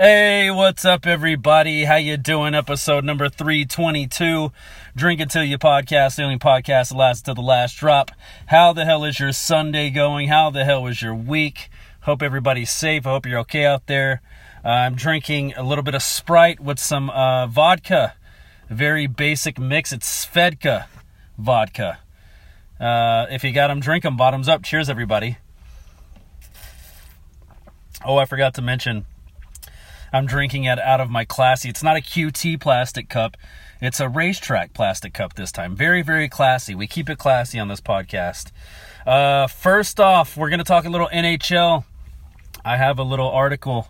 Hey, what's up, everybody? How you doing? Episode number 322, Drink Until You Podcast, the only podcast that lasts till the last drop. How the hell is your Sunday going? How the hell was your week? Hope everybody's safe. I hope you're okay out there. I'm drinking a little bit of Sprite with some vodka. A very basic mix. It's Svedka vodka. If you got them, drink them. Bottoms up. Cheers, everybody. Oh, I forgot to mention, I'm drinking it out of my classy. It's not a QT plastic cup. It's a racetrack plastic cup this time. Very, very classy. We keep it classy on this podcast. First off, we're going to talk a little NHL. I have a little article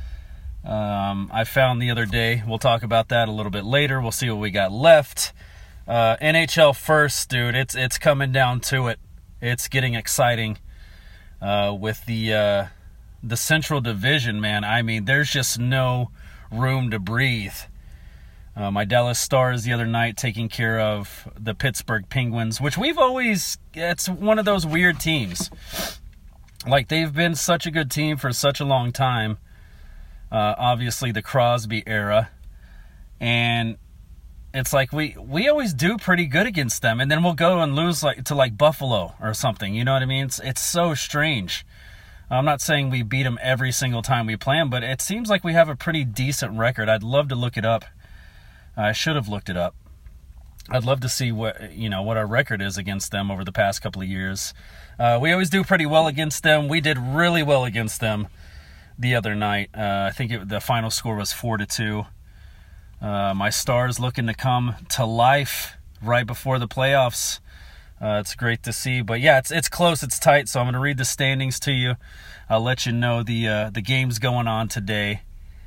I found the other day. We'll talk about that a little bit later. We'll see what we got left. NHL first, dude. It's coming down to it. It's getting exciting with the Central Division, man. I mean, there's just no room to breathe. My Dallas Stars the other night taking care of the Pittsburgh Penguins, which it's one of those weird teams. Like, they've been such a good team for such a long time. Obviously, the Crosby era. And it's like we always do pretty good against them, and then we'll go and lose to Buffalo or something. You know what I mean? It's so strange. I'm not saying we beat them every single time we play them, but it seems like we have a pretty decent record. I'd love to look it up. I should have looked it up. I'd love to see what our record is against them over the past couple of years. We always do pretty well against them. We did really well against them the other night. I think the final score was 4-2. My Stars looking to come to life right before the playoffs. It's great to see, but yeah, it's close, it's tight. So I'm going to read the standings to you. I'll let you know the games going on today.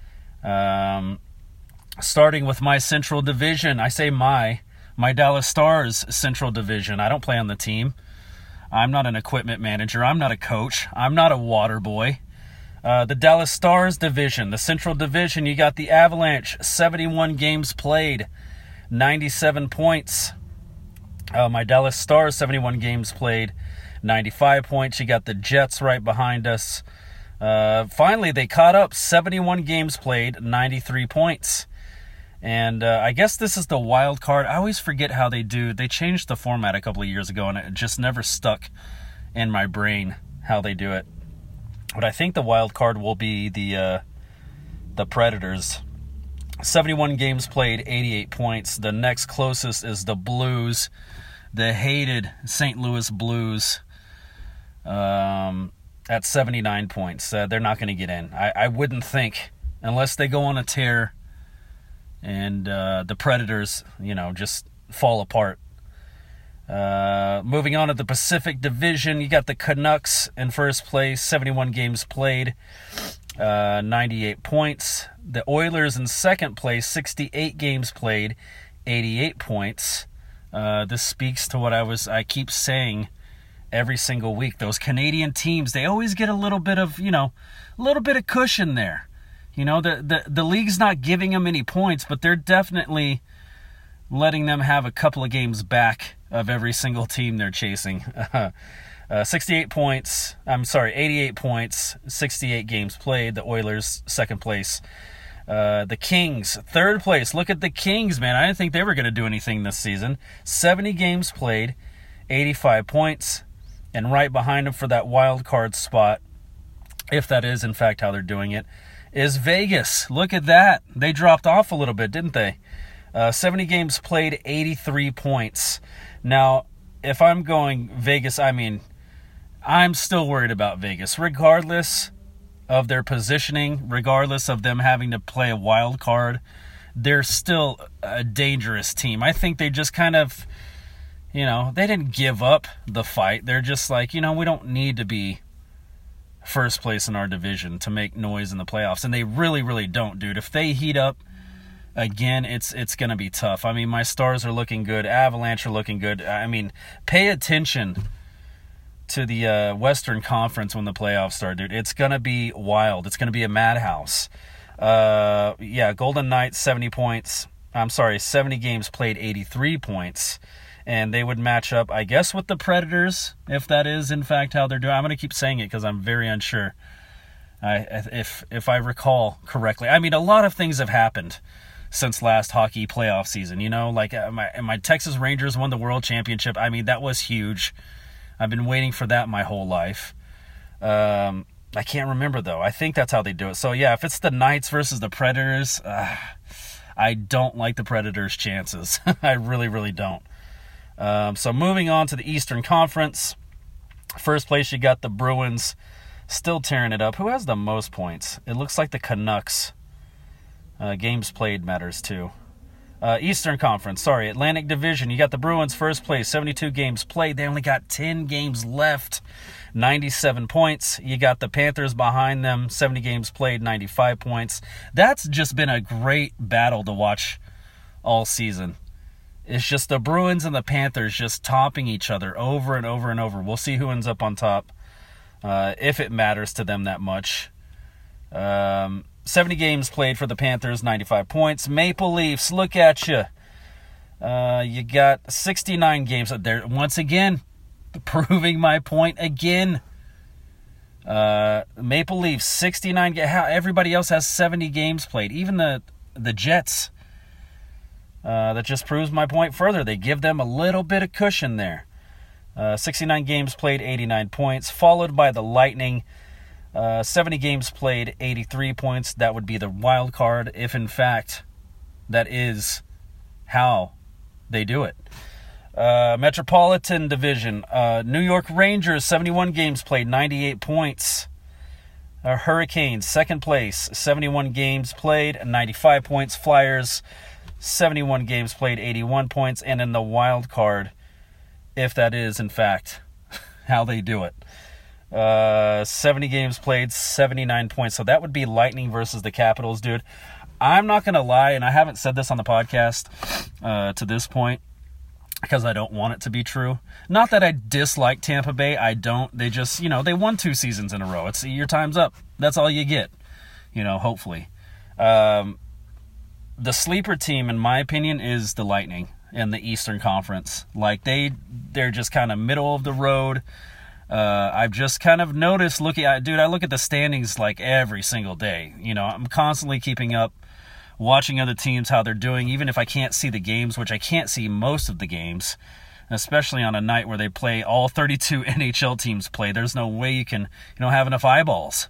Starting with my Central Division. I say my Dallas Stars Central Division. I don't play on the team. I'm not an equipment manager. I'm not a coach. I'm not a water boy. The Dallas Stars Division, the Central Division. You got the Avalanche, 71 games played, 97 points. My Dallas Stars, 71 games played, 95 points. You got the Jets right behind us. Finally, they caught up, 71 games played, 93 points. And I guess this is the wild card. I always forget how they do. They changed the format a couple of years ago, and it just never stuck in my brain how they do it. But I think the wild card will be the Predators. 71 games played, 88 points. The next closest is the Blues, the hated St. Louis Blues, at 79 points. They're not going to get in. I wouldn't think, unless they go on a tear and the Predators, just fall apart. Moving on to the Pacific Division, you got the Canucks in first place, 71 games played, 98 points. The Oilers in second place, 68 games played, 88 points. This speaks to what I keep saying every single week. Those Canadian teams, they always get a little bit of cushion there. The league's not giving them any points, but they're definitely letting them have a couple of games back of every single team they're chasing. 88 points, 68 games played. The Oilers, second place. The Kings, third place. Look at the Kings, man. I didn't think they were going to do anything this season. 70 games played, 85 points. And right behind them for that wild card spot, if that is in fact how they're doing it, is Vegas. Look at that. They dropped off a little bit, didn't they? 70 games played, 83 points. Now, if I'm going Vegas, I'm still worried about Vegas. Regardless of their positioning, regardless of them having to play a wild card, they're still a dangerous team. I think they just kind of, they didn't give up the fight. They're just like, we don't need to be first place in our division to make noise in the playoffs. And they really, really don't, dude. If they heat up again, it's going to be tough. My Stars are looking good. Avalanche are looking good. Pay attention to the Western Conference when the playoffs start, dude. It's going to be wild. It's going to be a madhouse. Golden Knights, 70 games played, 83 points. And they would match up, I guess, with the Predators, if that is, in fact, how they're doing. I'm going to keep saying it because I'm very unsure. If I recall correctly. I mean, a lot of things have happened since last hockey playoff season. Like my Texas Rangers won the World Championship. I mean, that was huge. I've been waiting for that my whole life. I can't remember, though. I think that's how they do it. So, yeah, if it's the Knights versus the Predators, I don't like the Predators' chances. I really, really don't. So moving on to the Eastern Conference. First place, you got the Bruins still tearing it up. Who has the most points? It looks like the Canucks. Games played matters, too. Eastern Conference, Atlantic Division. You got the Bruins first place, 72 games played. They only got 10 games left, 97 points. You got the Panthers behind them, 70 games played, 95 points. That's just been a great battle to watch all season. It's just the Bruins and the Panthers just topping each other over and over and over. We'll see who ends up on top, if it matters to them that much. 70 games played for the Panthers, 95 points. Maple Leafs, look at you. You got 69 games. There, once again, proving my point again. Maple Leafs, 69 games. Everybody else has 70 games played. Even the Jets. That just proves my point further. They give them a little bit of cushion there. 69 games played, 89 points. Followed by the Lightning. 70 games played, 83 points. That would be the wild card if, in fact, that is how they do it. Metropolitan Division. New York Rangers, 71 games played, 98 points. Hurricanes, second place, 71 games played, 95 points. Flyers, 71 games played, 81 points. And in the wild card, if that is, in fact, how they do it. 70 games played, 79 points. So that would be Lightning versus the Capitals, dude. I'm not going to lie, and I haven't said this on the podcast to this point because I don't want it to be true. Not that I dislike Tampa Bay. I don't. They just, they won 2 seasons in a row. It's your time's up. That's all you get, hopefully. The sleeper team, in my opinion, is the Lightning in the Eastern Conference. Like, they're just kind of middle of the road. I've just kind of noticed I look at the standings like every single day. I'm constantly keeping up, watching other teams, how they're doing, even if I can't see the games, which I can't see most of the games, especially on a night where they play all 32 NHL teams play. There's no way you can, have enough eyeballs,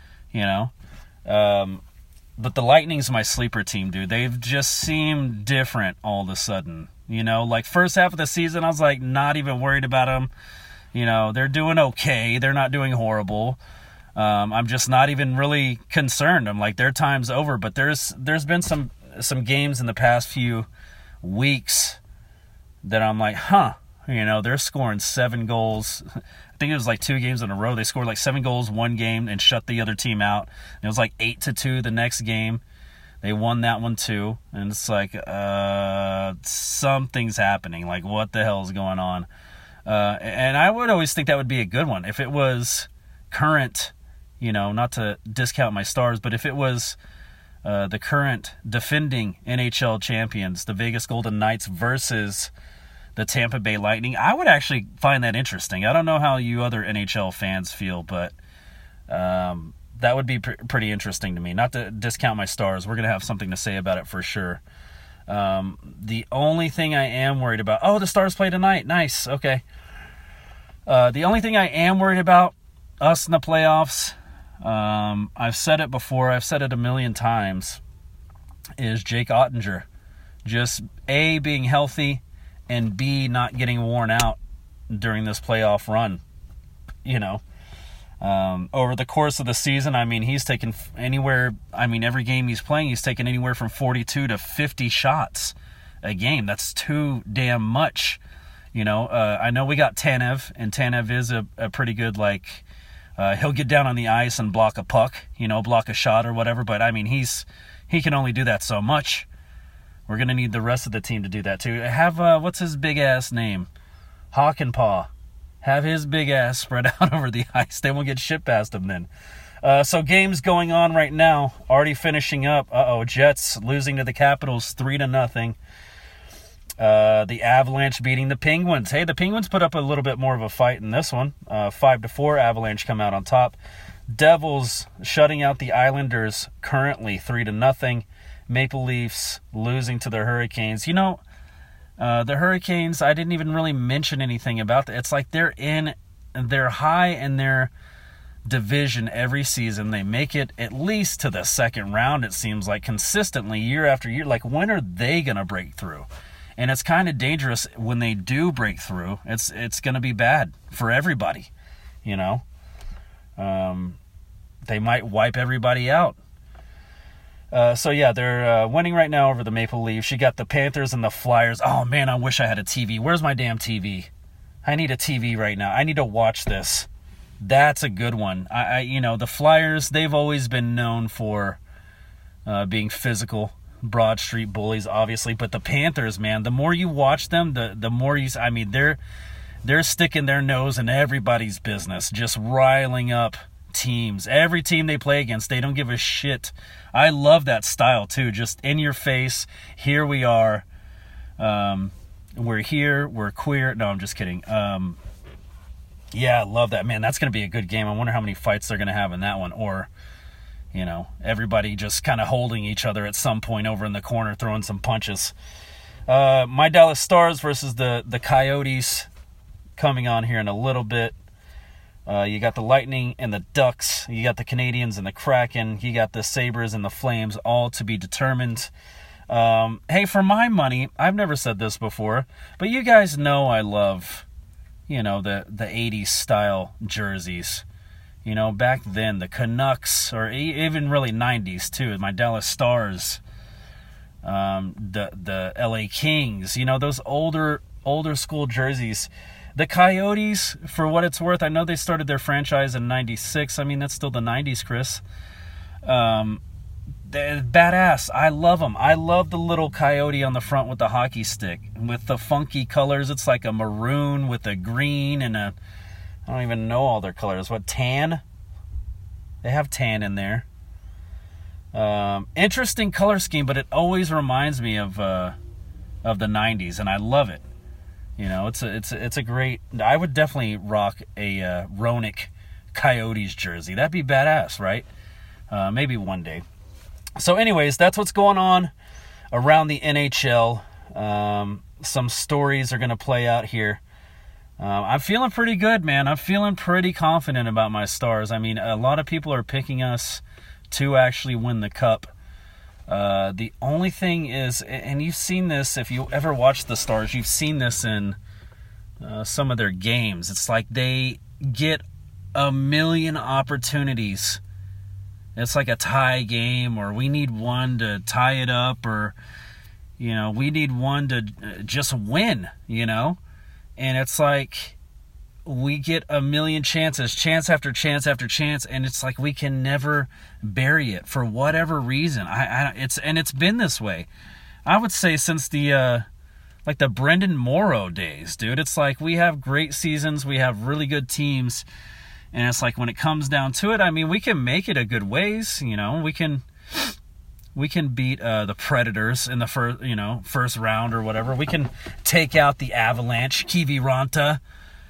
But the Lightning's my sleeper team, dude. They've just seemed different all of a sudden. Like first half of the season, I was like not even worried about them. They're doing okay. They're not doing horrible. I'm just not even really concerned. I'm like, their time's over. But there's been some games in the past few weeks that I'm like, they're scoring 7 goals. I think it was like 2 games in a row. They scored like 7 goals one game and shut the other team out. It was like 8-2 the next game. They won that one too. And it's like, something's happening. Like, what the hell is going on? And I would always think that would be a good one. If it was current, not to discount my Stars, but if it was the current defending NHL champions, the Vegas Golden Knights versus the Tampa Bay Lightning, I would actually find that interesting. I don't know how you other NHL fans feel, but that would be pretty interesting to me. Not to discount my Stars. We're going to have something to say about it for sure. The only thing I am worried about... Oh, the Stars play tonight. Nice. Okay. The only thing I am worried about, us in the playoffs, I've said it before, I've said it a million times, is Jake Oettinger. Just A, being healthy, and B, not getting worn out during this playoff run. Over the course of the season, he's taken every game he's playing, he's taken anywhere from 42 to 50 shots a game. That's too damn much. I know we got Tanev, and Tanev is a pretty good, he'll get down on the ice and block a puck, block a shot or whatever, but he can only do that so much. We're going to need the rest of the team to do that too. Have, what's his big ass name? Hawkenpaw. Have his big ass spread out over the ice. They won't get shit past him then. So games going on right now, already finishing up. Jets losing to the Capitals 3-0. The Avalanche beating the Penguins. Hey, the Penguins put up a little bit more of a fight in this one. 5-4, Avalanche come out on top. Devils shutting out the Islanders currently 3-0. Maple Leafs losing to the Hurricanes. The Hurricanes, I didn't even really mention anything about that. It's like they're high in their division every season. They make it at least to the second round, it seems like, consistently year after year. Like, when are they going to break through? And it's kind of dangerous when they do break through. It's going to be bad for everybody, They might wipe everybody out. They're winning right now over the Maple Leafs. You got the Panthers and the Flyers. Oh, man, I wish I had a TV. Where's my damn TV? I need a TV right now. I need to watch this. That's a good one. The Flyers, they've always been known for being physical, Broad Street bullies, obviously. But the Panthers, man, the more you watch them, the more they're sticking their nose in everybody's business, just riling up teams. Every team they play against, they don't give a shit. I love that style too. Just in your face. Here we are. We're here. We're queer. No, I'm just kidding. Yeah, I love that. Man, that's going to be a good game. I wonder how many fights they're going to have in that one. Or, everybody just kind of holding each other at some point over in the corner, throwing some punches. My Dallas Stars versus the Coyotes coming on here in a little bit. You got the Lightning and the Ducks. You got the Canadiens and the Kraken. You got the Sabres and the Flames, all to be determined. Hey, for my money, I've never said this before, but you guys know I love, the 80s style jerseys. Back then, the Canucks, or even really 90s too, my Dallas Stars, the LA Kings, those older school jerseys. The Coyotes, for what it's worth, I know they started their franchise in 96. I mean, that's still the 90s, Chris. They're badass. I love them. I love the little coyote on the front with the hockey stick, with the funky colors. It's like a maroon with a green and I don't even know all their colors. What, tan? They have tan in there. Interesting color scheme, but it always reminds me of the 90s, and I love it. It's a great. I would definitely rock a Roenick Coyotes jersey. That'd be badass, right? Maybe one day. So, anyways, that's what's going on around the NHL. Some stories are going to play out here. I'm feeling pretty good, man. I'm feeling pretty confident about my Stars. I mean, a lot of people are picking us to actually win the Cup. The only thing is, and you've seen this, if you ever watch the Stars, you've seen this in some of their games. It's like they get a million opportunities. It's like a tie game, or we need one to tie it up, or, we need one to just win, And it's like we get a million chances, chance after chance after chance, and it's like we can never bury it for whatever reason. It's been this way. I would say since the Brendan Morrow days, dude. It's like we have great seasons, we have really good teams, and it's like when it comes down to it, I mean, we can make it a good ways. We can beat the Predators in the first round or whatever. We can take out the Avalanche, Kiviranta,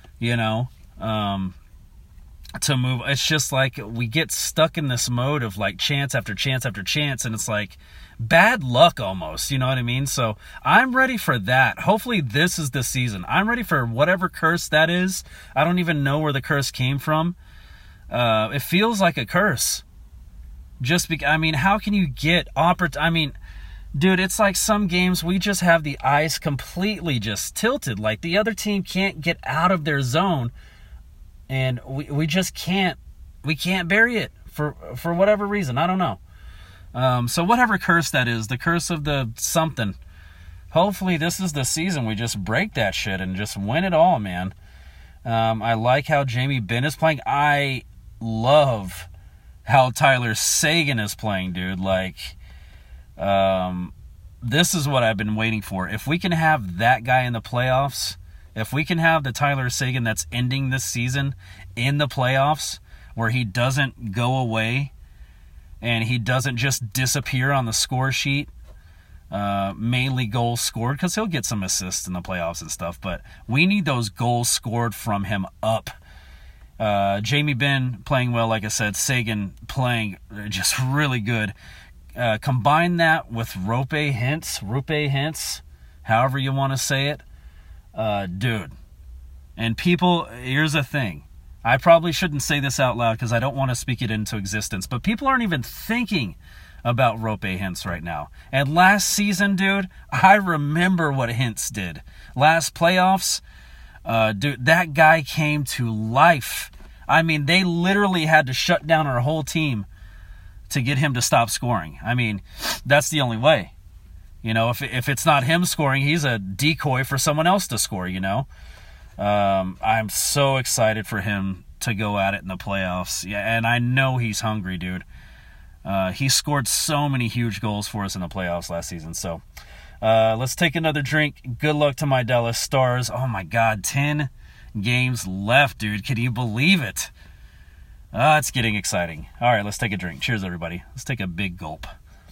to move. It's just like we get stuck in this mode of like chance after chance after chance, and it's like bad luck almost, you know what I mean? So I'm ready for that. Hopefully this is the season. I'm ready for whatever curse that is. I don't even know where the curse came from. It feels like a curse. How can you get dude, it's like some games we just have the ice completely just tilted. Like the other team can't get out of their zone, and we just can't. We can't bury it for whatever reason. I don't know. So whatever curse that is, the curse of the something. Hopefully this is the season we just break that shit and just win it all, man. I like how Jamie Benn is playing. I love how Tyler Seguin is playing, dude. Like, this is what I've been waiting for. If we can have that guy in the playoffs, if we can have the Tyler Seguin that's ending this season in the playoffs, where he doesn't go away and he doesn't just disappear on the score sheet, mainly goals scored, because he'll get some assists in the playoffs and stuff, but we need those goals scored from him up. Jamie Benn playing well, like I said. Seguin playing just really good. Combine that with Roope Hintz, however you want to say it. Dude. And people, here's the thing. I probably shouldn't say this out loud because I don't want to speak it into existence, but people aren't even thinking about Roope Hintz right now. And last season, dude, I remember what Hintz did. Last playoffs, dude, that guy came to life. I mean, they literally had to shut down our whole team to get him to stop scoring. I mean, that's the only way. You know, if it's not him scoring, he's a decoy for someone else to score, you know. I'm so excited for him to go at it in the playoffs. Yeah, and I know he's hungry, dude. He scored so many huge goals for us in the playoffs last season. So let's take another drink. Good luck to my Dallas Stars. Oh, my God, 10 games left, dude. Can you believe it? It's getting exciting. All right, let's take a drink. Cheers, everybody. Let's take a big gulp.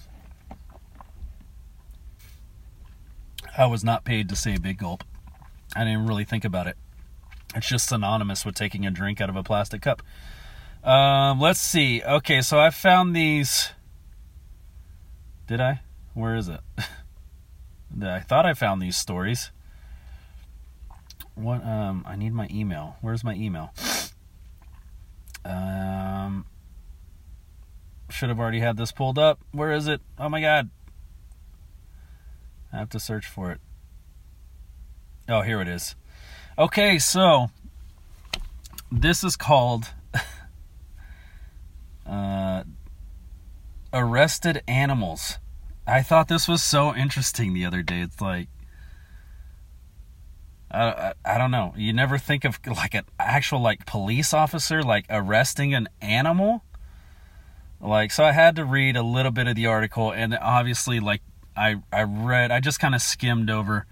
I was not paid to say big gulp. I didn't really think about it. It's just synonymous with taking a drink out of a plastic cup. Let's see. Okay, so I found these. Did I? Where is it? I thought I found these stories. What? I need my email. Where's my email? Should have already had this pulled up. Where is it? Oh my God. I have to search for it. Oh, here it is. Okay, so this is called Arrested Animals. I thought this was so interesting the other day. It's like, I don't know. You never think of like an actual like police officer like arresting an animal. Like, so I had to read a little bit of the article, and obviously like I just kind of skimmed over.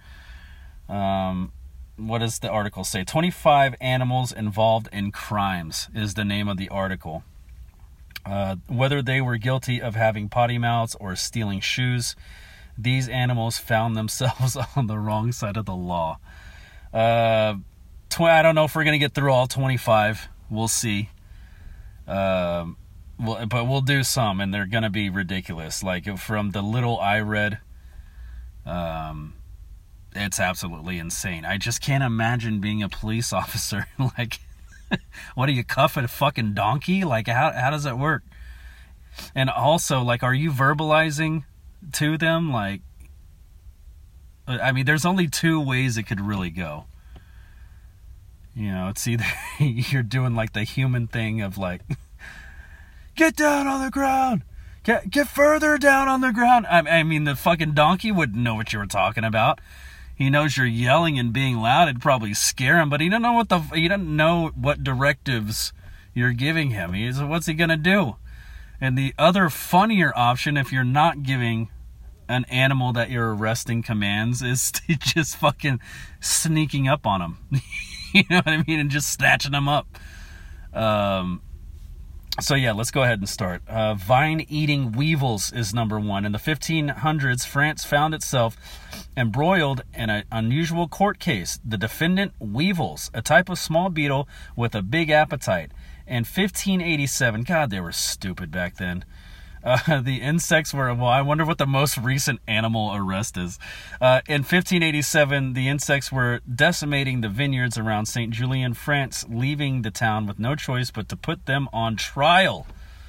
What does the article say? 25 animals involved in crimes is the name of the article. Whether they were guilty of having potty mouths or stealing shoes, these animals found themselves on the wrong side of the law. I don't know if we're going to get through all 25. We'll see. But we'll do some, and they're going to be ridiculous. Like, from the little I read, it's absolutely insane. I just can't imagine being a police officer. Like, what, do you cuff a fucking donkey? Like, how does that work? And also, like, are you verbalizing to them? Like, I mean, there's only two ways it could really go. You know, it's either you're doing like the human thing of like, get down on the ground. Get further down on the ground. I mean, the fucking donkey wouldn't know what you were talking about. He knows you're yelling and being loud. It'd probably scare him, but he doesn't know what directives you're giving him. What's he gonna do? And the other funnier option, if you're not giving an animal that you're arresting commands, is to just fucking sneaking up on him. You know what I mean? And just snatching them up. So yeah, let's go ahead and start. Vine-eating weevils is number one. In the 1500s, France found itself embroiled in an unusual court case. The defendant, weevils, a type of small beetle with a big appetite. In 1587, God, they were stupid back then. The insects were, well, I wonder what the most recent animal arrest is. In 1587, the insects were decimating the vineyards around St. Julien, France, leaving the town with no choice but to put them on trial.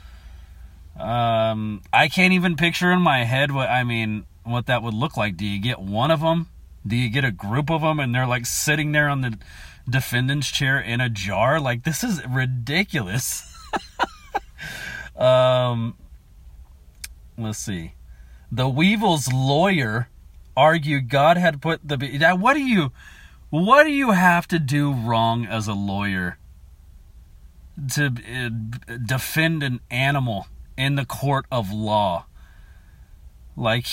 I can't even picture in my head what that would look like. Do you get one of them? Do you get a group of them and they're like sitting there on the defendant's chair in a jar? Like, this is ridiculous. Let's see. The weevil's lawyer argued God had put the... What do you have to do wrong as a lawyer to defend an animal in the court of law? Like,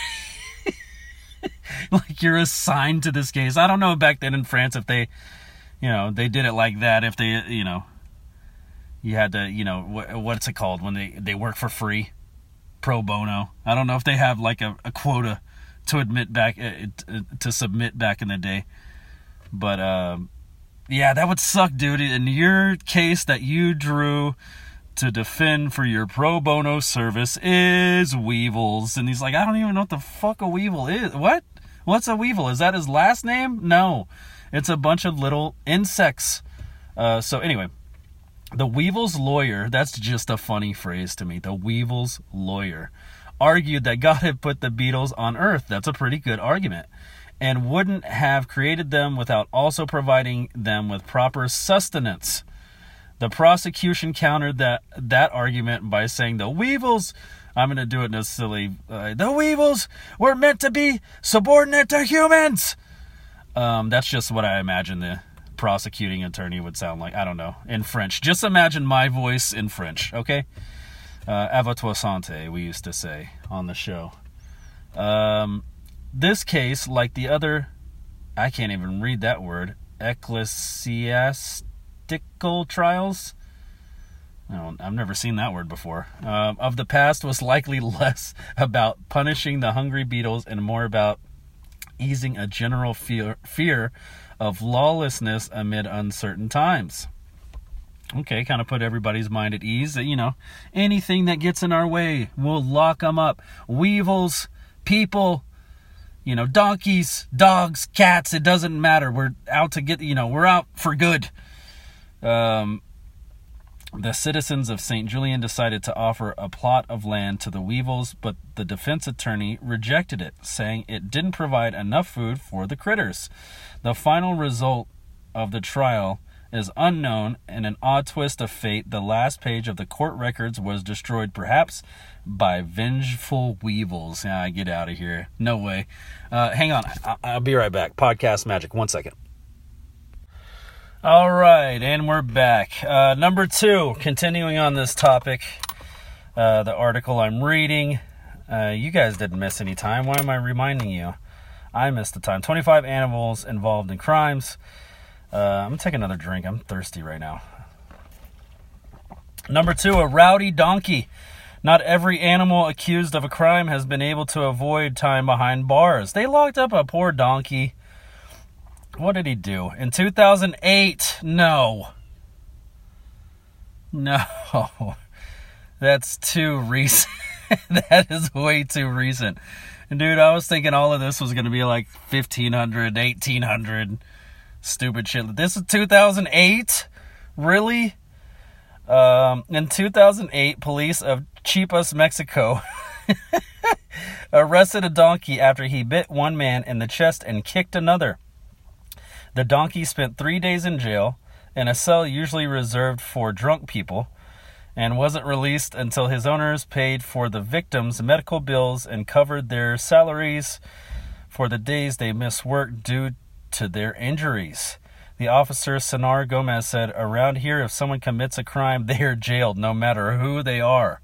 like you're assigned to this case. I don't know back then in France if they, they did it like that. If they, you had to, what's it called when they work for free? Pro bono. I don't know if they have like a quota to submit back in the day, but Yeah, that would suck, dude. In your case that you drew to defend for your pro bono service is weevils. And he's like, I don't even know what the fuck a weevil is. What? What's a weevil? Is that his last name? No. It's a bunch of little insects. So anyway, the weevil's lawyer, that's just a funny phrase to me. The weevil's lawyer argued that God had put the beetles on Earth. That's a pretty good argument. And wouldn't have created them without also providing them with proper sustenance. The prosecution countered that argument by saying the weevils, I'm going to do it in a silly, the weevils were meant to be subordinate to humans. That's just what I imagine the prosecuting attorney would sound like. I don't know. In French. Just imagine my voice in French, okay? À votre santé, we used to say on the show. This case, like the other, I can't even read that word, ecclesiastical trials, I've never seen that word before, of the past was likely less about punishing the hungry beetles and more about easing a general fear of lawlessness amid uncertain times. Okay, kind of put everybody's mind at ease that, anything that gets in our way, we'll lock them up. Weevils, people, donkeys, dogs, cats, it doesn't matter. We're out to get, we're out for good. The citizens of St. Julian decided to offer a plot of land to the weevils, but the defense attorney rejected it, saying it didn't provide enough food for the critters. The final result of the trial is unknown. In an odd twist of fate, the last page of the court records was destroyed, perhaps by vengeful weevils. Get out of here. No way. Hang on. I'll be right back. Podcast magic. 1 second. All right, and we're back. Number 2, continuing on this topic, the article I'm reading. You guys didn't miss any time. Why am I reminding you? I missed the time. 25 animals involved in crimes. I'm going to take another drink. I'm thirsty right now. Number 2, a rowdy donkey. Not every animal accused of a crime has been able to avoid time behind bars. They locked up a poor donkey. What did he do? In 2008? No. That's too recent. That is way too recent. And dude, I was thinking all of this was going to be like 1500, 1800. Stupid shit. This is 2008? Really? In 2008, police of Chiapas, Mexico arrested a donkey after he bit one man in the chest and kicked another. The donkey spent 3 days in jail, in a cell usually reserved for drunk people, and wasn't released until his owners paid for the victims' medical bills and covered their salaries for the days they missed work due to their injuries. The officer, Senar Gomez, said, "Around here, if someone commits a crime, they are jailed, no matter who they are."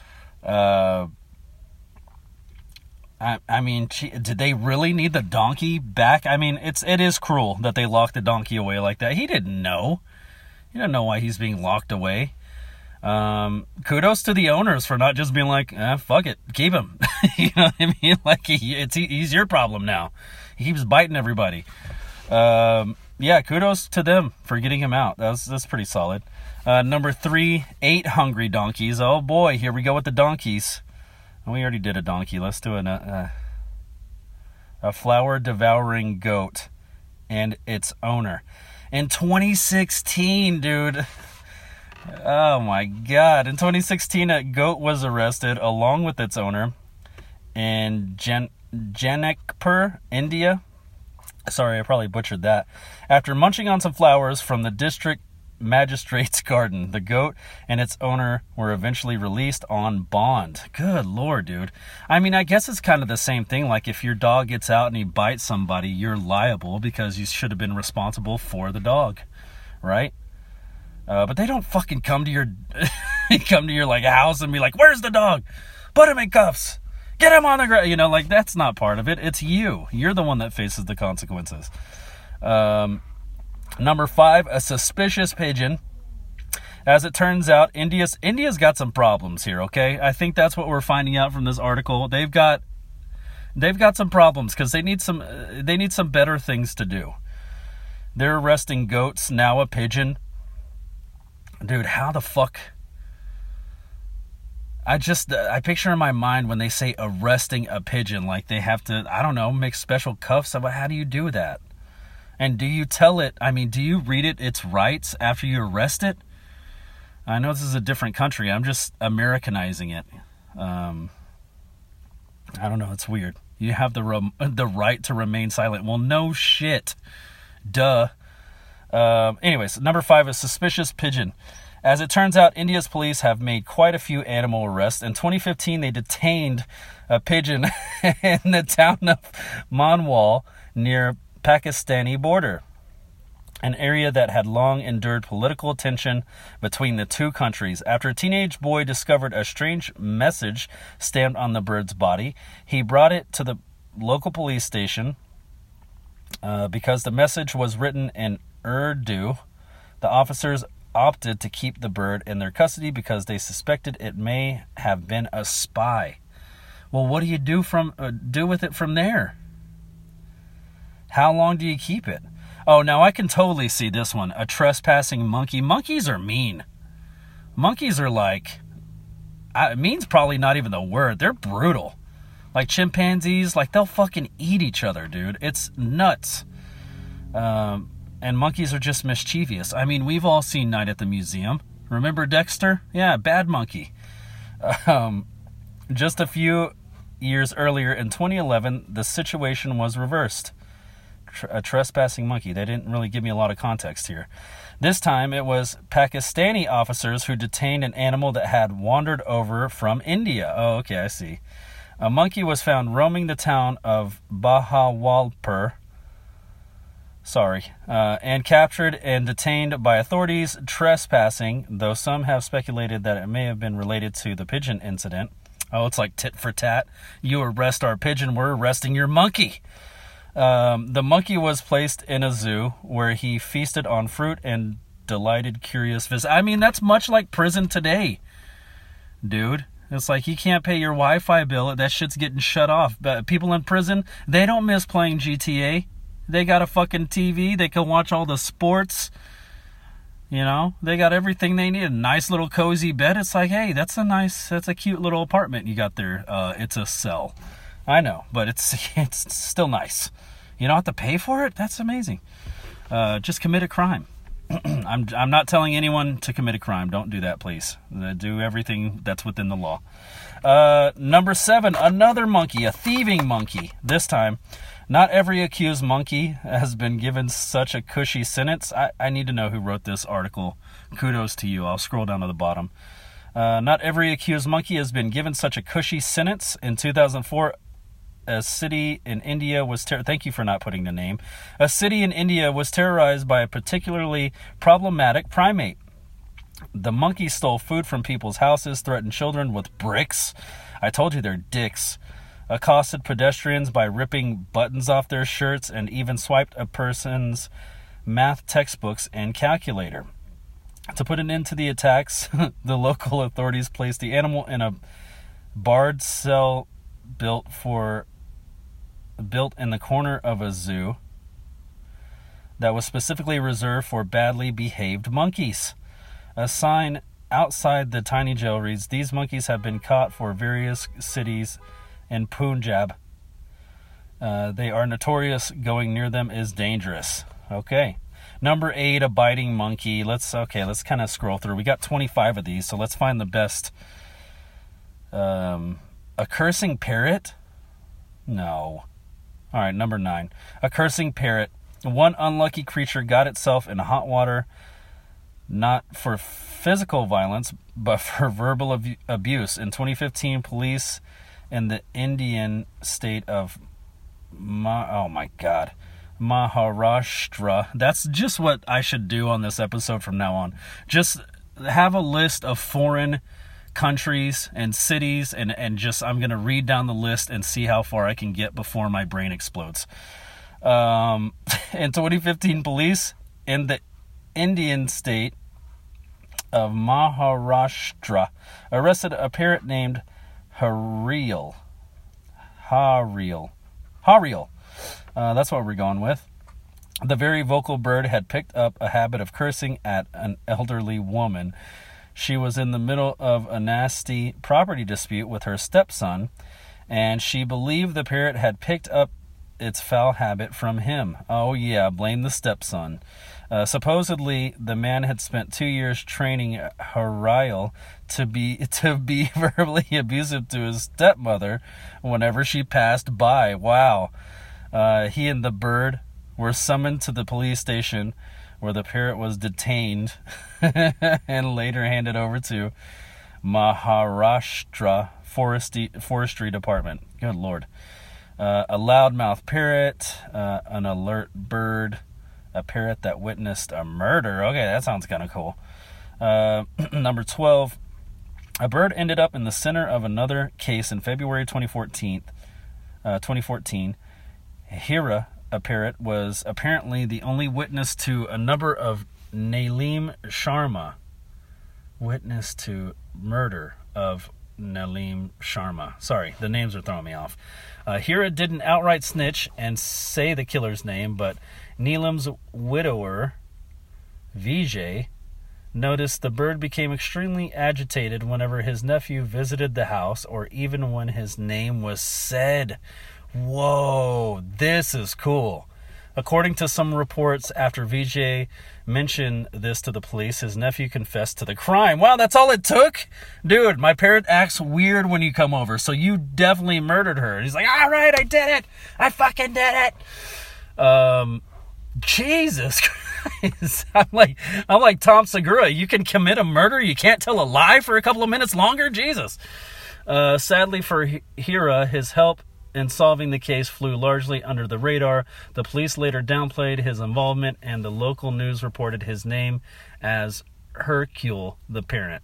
I mean, did they really need the donkey back? I mean, it is cruel that they locked the donkey away like that. He didn't know. He didn't know why he's being locked away. Kudos to the owners for not just being like, fuck it, keep him. You know what I mean? Like, he's your problem now. He keeps biting everybody. Yeah, kudos to them for getting him out. That's pretty solid. Number 3, 8 hungry donkeys. Oh boy, here we go with the donkeys. We already did a donkey. Let's do a flower-devouring goat and its owner. In 2016, dude. Oh, my God. In 2016, a goat was arrested along with its owner in Janakpur, India. Sorry, I probably butchered that. After munching on some flowers from the district magistrate's garden, the goat and its owner were eventually released on bond. Good Lord, dude. I mean, I guess it's kind of the same thing. Like, if your dog gets out and he bites somebody, you're liable because you should have been responsible for the dog, right? But they don't fucking come to your like house and be like, "Where's the dog? Put him in cuffs. Get him on the ground." You know, like, that's not part of it. It's you. You're the one that faces the consequences. Number 5, a suspicious pigeon. As it turns out, India's got some problems here, okay? I think that's what we're finding out from this article. They've got some problems because they need some better things to do. They're arresting goats, now a pigeon. Dude, how the fuck? I picture in my mind when they say arresting a pigeon, like they have to, I don't know, make special cuffs. How do you do that? And do you tell it, do you read it its rights after you arrest it? I know this is a different country. I'm just Americanizing it. I don't know. It's weird. You have the right to remain silent. Well, no shit. Duh. Anyways, number 5 is suspicious pigeon. As it turns out, India's police have made quite a few animal arrests. In 2015, they detained a pigeon in the town of Manwal near Pakistani border, an area that had long endured political tension between the two countries. After a teenage boy discovered a strange message stamped on the bird's body, he brought it to the local police station. Because the message was written in Urdu, the officers opted to keep the bird in their custody because they suspected it may have been a spy. Well, what do you do with it from there? How long do you keep it? Oh, now I can totally see this one. A trespassing monkey. Monkeys are mean. Monkeys are like, mean's probably not even the word. They're brutal. Like chimpanzees, like they'll fucking eat each other, dude. It's nuts. And monkeys are just mischievous. We've all seen Night at the Museum. Remember Dexter? Yeah, bad monkey. Just a few years earlier, in 2011, the situation was reversed. A trespassing monkey. They didn't really give me a lot of context here. This time, it was Pakistani officers who detained an animal that had wandered over from India. Oh, okay, I see. A monkey was found roaming the town of Bahawalpur, and captured and detained by authorities trespassing, though some have speculated that it may have been related to the pigeon incident. Oh, it's like tit for tat. You arrest our pigeon, we're arresting your monkey. The monkey was placed in a zoo where he feasted on fruit and delighted curious visitors. That's much like prison today, dude. It's like you can't pay your Wi-Fi bill. That shit's getting shut off. But people in prison, they don't miss playing GTA. They got a fucking TV. They can watch all the sports. They got everything they need. A nice little cozy bed. It's like, hey, that's a cute little apartment you got there. It's a cell. I know, but it's still nice. You don't have to pay for it? That's amazing. Just commit a crime. I'm not telling anyone to commit a crime. Don't do that, please. Do everything that's within the law. Number 7, another monkey, a thieving monkey. This time, not every accused monkey has been given such a cushy sentence. I need to know who wrote this article. Kudos to you. I'll scroll down to the bottom. Not every accused monkey has been given such a cushy sentence. In 2004, a city in India was thank you for not putting the name. A city in India was terrorized by a particularly problematic primate. The monkey stole food from people's houses, threatened children with bricks. I told you they're dicks. Accosted pedestrians by ripping buttons off their shirts, and even swiped a person's math textbooks and calculator. To put an end to the attacks, the local authorities placed the animal in a barred cell built in the corner of a zoo that was specifically reserved for badly behaved monkeys. A sign outside the tiny jail reads, "These monkeys have been caught for various cities in Punjab. They are notorious. Going near them is dangerous." Okay. Number 8, a biting monkey. Let's kind of scroll through. We got 25 of these, so let's find the best. A cursing parrot? No. All right, number 9. A cursing parrot. One unlucky creature got itself in hot water, not for physical violence, but for verbal abuse. In 2015, police in the Indian state of Maharashtra. That's just what I should do on this episode from now on. Just have a list of foreign countries and cities, and just I'm going to read down the list and see how far I can get before my brain explodes. In 2015, police in the Indian state of Maharashtra arrested a parrot named Hariel. That's what we're going with. The very vocal bird had picked up a habit of cursing at an elderly woman. She was in the middle of a nasty property dispute with her stepson, and she believed the parrot had picked up its foul habit from him. Oh yeah, blame the stepson. Supposedly, the man had spent 2 years training Hariel to be verbally abusive to his stepmother whenever she passed by. Wow. He and the bird were summoned to the police station, where the parrot was detained and later handed over to Maharashtra Forestry Department. Good Lord. A loudmouth parrot, an alert bird, a parrot that witnessed a murder. Okay, that sounds kind of cool. Number 12, a bird ended up in the center of another case in February 2014. Hira, a parrot, was apparently the only witness to a number of Nalim Sharma. Witness to murder of Nalim Sharma. Sorry, the names are throwing me off. Hira didn't outright snitch and say the killer's name, but Neelam's widower, Vijay, noticed the bird became extremely agitated whenever his nephew visited the house or even when his name was said. Whoa, this is cool. According to some reports, after Vijay mentioned this to the police, his nephew confessed to the crime. Wow, that's all it took? Dude, my parrot acts weird when you come over, so you definitely murdered her. And he's like, all right, I did it. I fucking did it. Jesus Christ. I'm like Tom Segura. You can commit a murder, you can't tell a lie for a couple of minutes longer? Jesus. Sadly for Hira, his help in solving the case flew largely under the radar. The police later downplayed his involvement, and the local news reported his name as Hercule the parrot.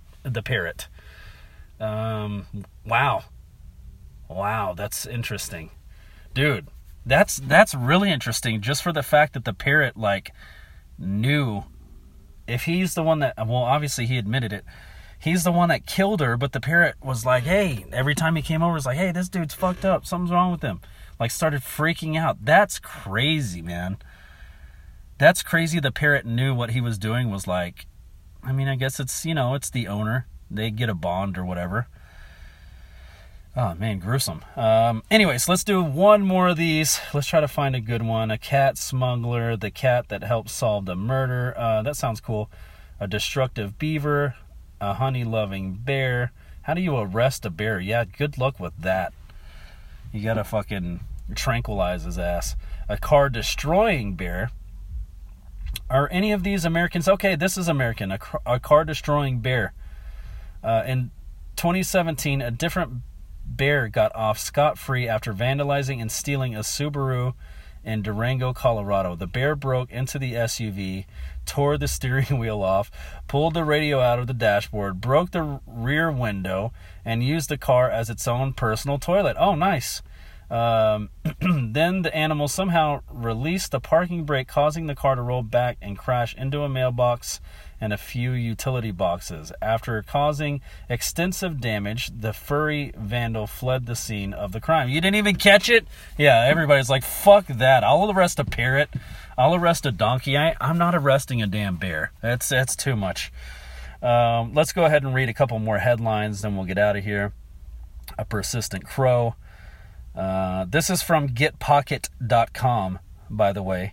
Wow, that's interesting, dude. That's really interesting, just for the fact that the parrot knew. If he's the one that, well, obviously he admitted it. He's the one that killed her, but the parrot was like, hey, every time he came over, was like, hey, this dude's fucked up. Something's wrong with him. Started freaking out. That's crazy, man. That's crazy. The parrot knew what he was doing was I guess it's, it's the owner. They get a bond or whatever. Oh, man, gruesome. Anyways, let's do one more of these. Let's try to find a good one. A cat smuggler, the cat that helped solve the murder. That sounds cool. A destructive beaver. A honey-loving bear. How do you arrest a bear? Yeah, good luck with that. You gotta fucking tranquilize his ass. A car-destroying bear. Are any of these Americans? Okay, this is American. A car-destroying bear. In 2017, a different bear got off scot-free after vandalizing and stealing a Subaru in Durango, Colorado. The bear broke into the SUV, tore the steering wheel off, pulled the radio out of the dashboard, broke the rear window, and used the car as its own personal toilet. Oh, nice. Then the animal somehow released the parking brake, causing the car to roll back and crash into a mailbox and a few utility boxes. After causing extensive damage, the furry vandal fled the scene of the crime. You didn't even catch it? Yeah, everybody's like, fuck that. I'll arrest a parrot. I'll arrest a donkey. I'm not arresting a damn bear. That's too much. Let's go ahead and read a couple more headlines, then we'll get out of here. A persistent crow. This is from getpocket.com, by the way.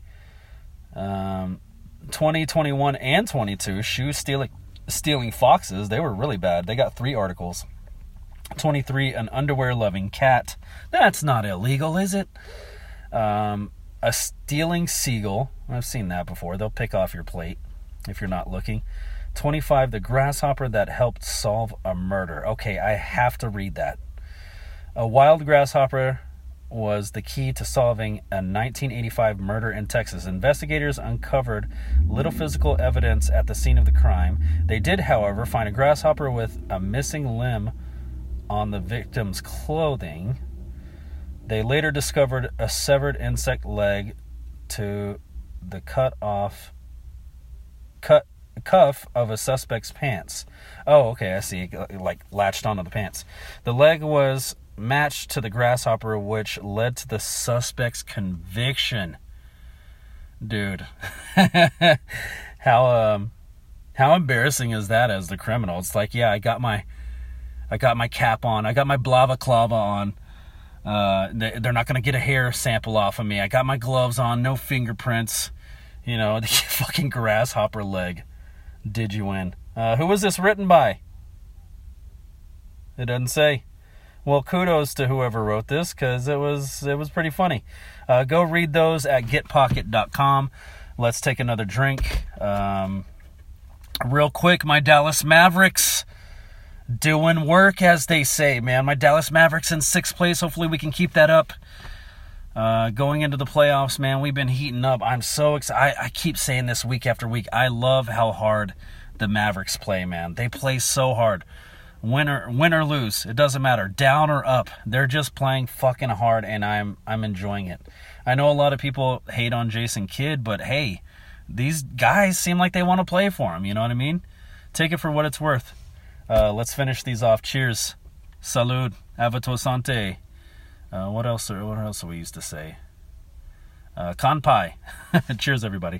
2021 and 22, shoe stealing foxes. They were really bad. They got 3 articles. 23, an underwear-loving cat. That's not illegal, is it? A stealing seagull. I've seen that before. They'll pick off your plate if you're not looking. 25, the grasshopper that helped solve a murder. Okay, I have to read that. A wild grasshopper was the key to solving a 1985 murder in Texas. Investigators uncovered little physical evidence at the scene of the crime. They did, however, find a grasshopper with a missing limb on the victim's clothing. They later discovered a severed insect leg to the cuff of a suspect's pants. Oh, okay, I see. Latched onto the pants. The leg was matched to the grasshopper, which led to the suspect's conviction. Dude. How embarrassing is that as the criminal? It's like, yeah, I got my cap on. I got my balaclava on. They're not going to get a hair sample off of me. I got my gloves on, no fingerprints. You know, the fucking grasshopper leg. Did you win? Who was this written by? It doesn't say. Well, kudos to whoever wrote this, because it was pretty funny. Go read those at getpocket.com. Let's take another drink. Real quick, my Dallas Mavericks doing work, as they say, man. My Dallas Mavericks in 6th place. Hopefully we can keep that up. Going into the playoffs, man, we've been heating up. I'm so excited. I keep saying this week after week. I love how hard the Mavericks play, man. They play so hard. Win or lose, it doesn't matter. Down or up, they're just playing fucking hard, and I'm enjoying it. I know a lot of people hate on Jason Kidd, but hey, these guys seem like they want to play for him. You know what I mean? Take it for what it's worth. Let's finish these off. Cheers. Salud. Avato Sante. What else are we used to say? Kanpai. Cheers, everybody.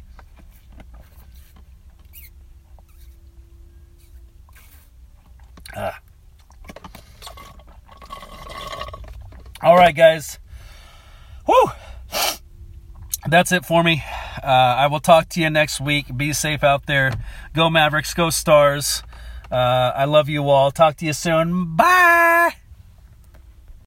All right, guys. Woo! That's it for me. I will talk to you next week. Be safe out there. Go Mavericks. Go Stars. I love you all. Talk to you soon. Bye!